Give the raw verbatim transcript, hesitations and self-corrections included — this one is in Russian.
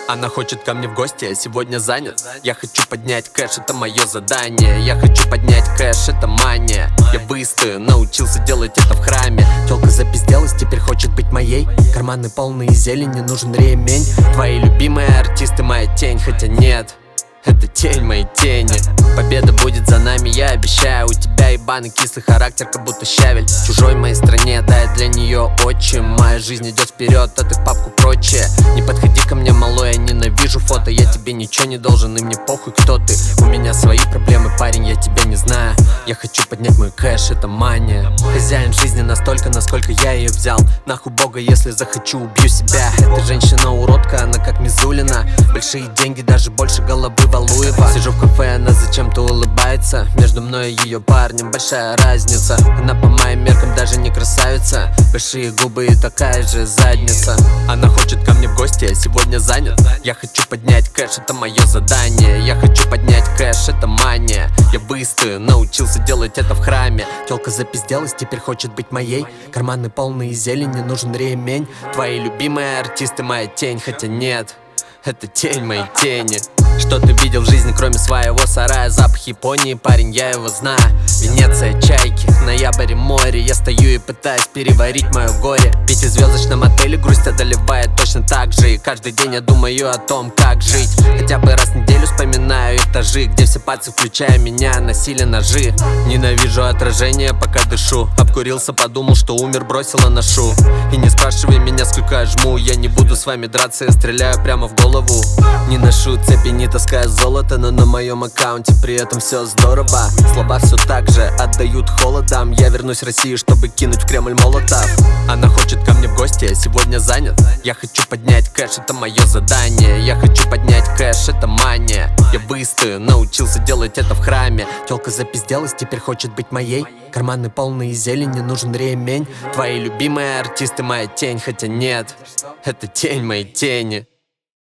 Она хочет ко мне в гости, я сегодня занят. Я хочу поднять кэш, это мое задание. Я хочу поднять кэш, это мания. Я быстро научился делать это в храме. Тёлка запизделась, теперь хочет быть моей. Карманы полные зелени, нужен ремень. Твои любимые артисты, моя тень, хотя нет, это тень моей тени. Победа будет за нами, я обещаю. У тебя ебаный кислый характер, как будто щавель. В чужой моей стране, да, я для нее отчим. Моя жизнь идет вперед, а ты в папку прочее. Не подходи ко мне, малой, я ненавижу фото. Я тебе ничего не должен, и мне похуй, кто ты. У меня свои проблемы, парень, я тебя не знаю. Я хочу поднять мой кэш, это мания. Хозяин жизни настолько, насколько я ее взял. Нахуй бога, если захочу, убью себя. Эта женщина уродка, она как Мизулина. Большие деньги, даже больше головы Валуева. Сижу в кафе, она зачем-то улыбается. Между мной и ее парнем большая разница. Она по моим меркам даже не красавица. Большие губы и такая же задница. Она хочет ко мне в гости, я сегодня занят. Я хочу поднять кэш, это мое задание. Я хочу поднять кэш, это мания. Я быстро научился делать это в храме. Тёлка запизделась, теперь хочет быть моей. Карманы полные зелени, нужен ремень. Твои любимые артисты, моя тень, хотя нет, это тень моей тени. Что ты видел в жизни, кроме своего сарая? Запах Японии, парень, я его знаю. Венеция, чайки, ноябрь, море. Я стою и пытаюсь переварить мое горе. В пятизвездочном отеле грусть одолевает точно так же. И каждый день я думаю о том, как жить. Хотя бы раз в неделю вспоминаю этажи, где все пальцы, включая меня, носили ножи. Ненавижу отражение, пока дышу. Обкурился, подумал, что умер, бросила ношу. И не спрашивай меня, сколько я жму. Я не буду с вами драться, я стреляю прямо в голову. Не ношу цепи, не таскаю золото, но на моем аккаунте при этом все здорово. Слова все так же отдают холодом. Я вернусь в Россию, чтобы кинуть в Кремль молотов. Она хочет ко мне в гости, я сегодня занят. Я хочу поднять кэш, это мое задание. Я хочу поднять кэш, это мания. Я быстро научился делать это в храме. Тёлка запизделась, теперь хочет быть моей. Карманы полные зелени, нужен ремень. Твои любимые артисты, моя тень, хотя нет, это тень моей тени.